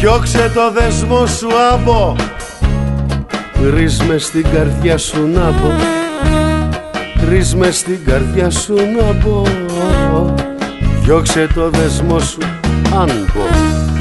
Διώξε το δεσμό σου άμπο, ρις μες στην καρδιά σου να μπω, ρις μες στην καρδιά σου να μπω. Διώξε το δεσμό σου αν μπω.